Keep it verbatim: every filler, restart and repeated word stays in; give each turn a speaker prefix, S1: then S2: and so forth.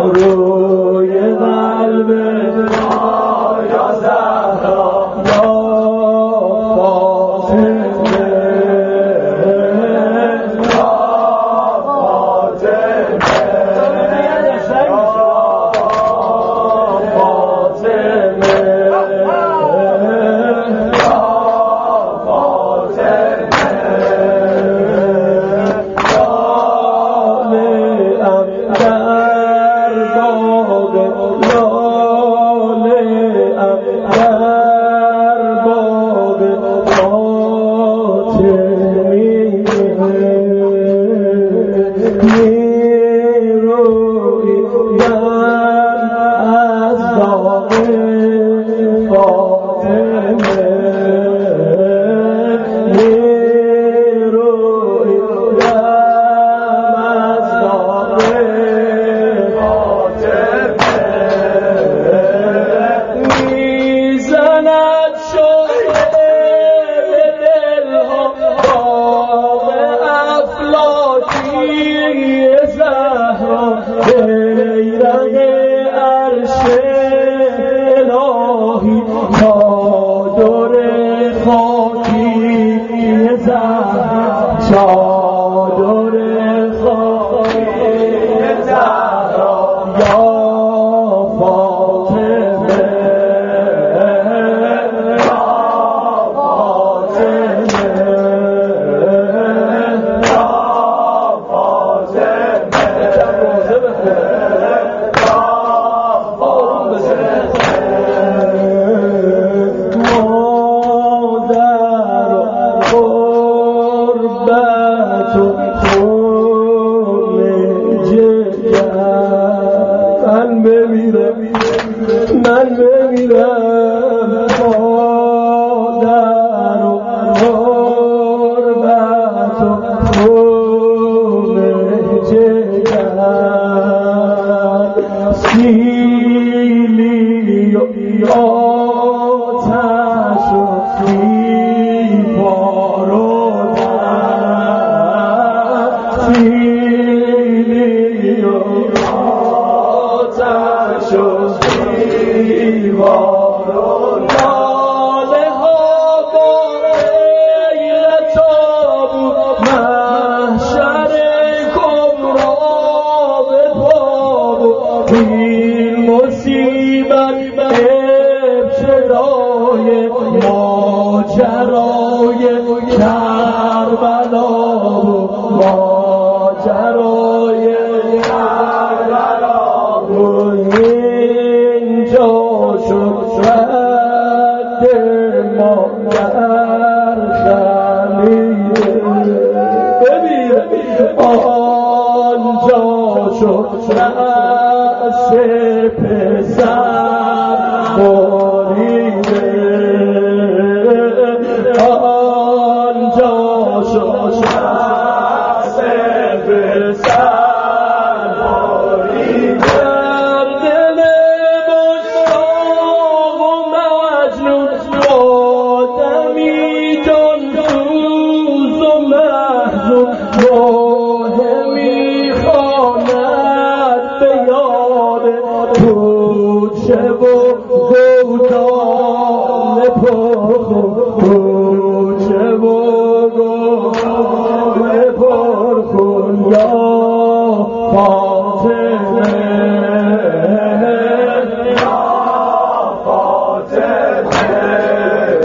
S1: روی قلب یا زهرا یا فاطمه یا فاطمه چادر خاکی زهرا یا فاطمه یا فاطمه یا فاطمه من بمیرم من بمیرم مادر و غربت و خون جگر سیلی و آتش و دیوار و در سیلی و شد دیوار و لاله ها با غیرت بود محشر کبرا به پا بود این مصیبت ابتدای ماجرای کربلا بود ماجرای کربلا بود اینجا شد رد ما در خلیه آنجا شد رأس پسر بریده آنجا شد رأس پسر Chevron